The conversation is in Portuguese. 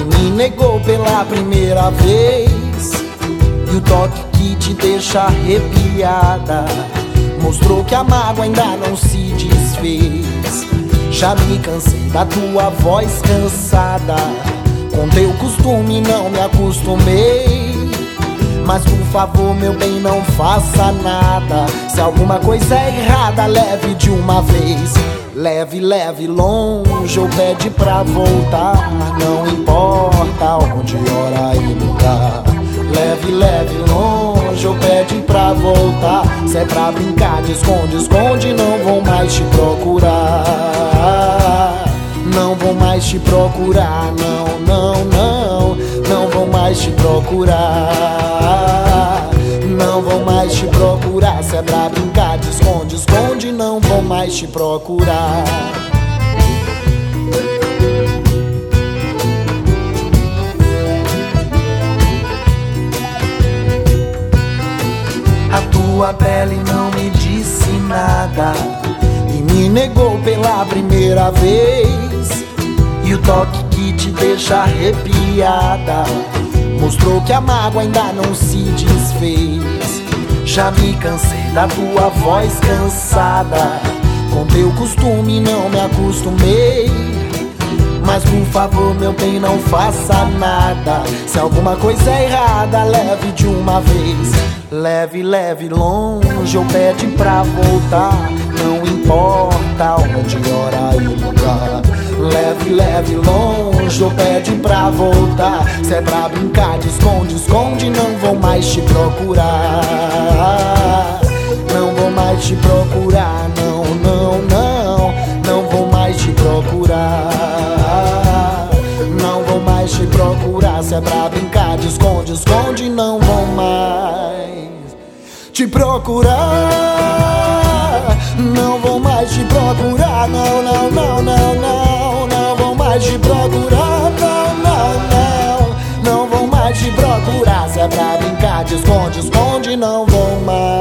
me negou pela primeira vez, e o toque que te deixa arrepiada mostrou que a mágoa ainda não se desfez. Já me cansei da tua voz cansada, com teu costume não me acostumei. Mas por favor, meu bem, não faça nada. Se alguma coisa é errada, leve de uma vez. Leve, leve longe ou pede pra voltar. Não importa onde, hora e lugar. Leve, leve longe ou pede pra voltar. Se é pra brincar de esconde, esconde, não vou mais te procurar. Não vou mais te procurar, não, não, não. Não vou mais te procurar. Não vou mais te procurar. Se é pra brincar de esconde, esconde, não vou mais te procurar. A tua pele não me disse nada e me negou pela primeira vez, e o toque que te deixa arrepiada mostrou que a mágoa ainda não se desfez. Já me cansei da tua voz cansada, com teu costume não me acostumei. Mas por favor, meu bem, não faça nada. Se alguma coisa é errada, leve de uma vez. Leve, leve longe ou pede pra voltar. Não importa onde, hora e lugar. Leve, leve longe ou pede pra voltar. Se é pra brincar de esconde, esconde, não vou mais te procurar. Não vou mais te procurar, não, não, não. Não vou mais te procurar. Não vou mais te procurar. Se é pra brincar de esconde, esconde, não vou mais te procurar. Não vou mais te procurar, não, não, não, não, não. Não vou mais te procurar, não, não, não. Não vou mais te procurar. Se é pra brincar de esconde, esconde, não vou mais.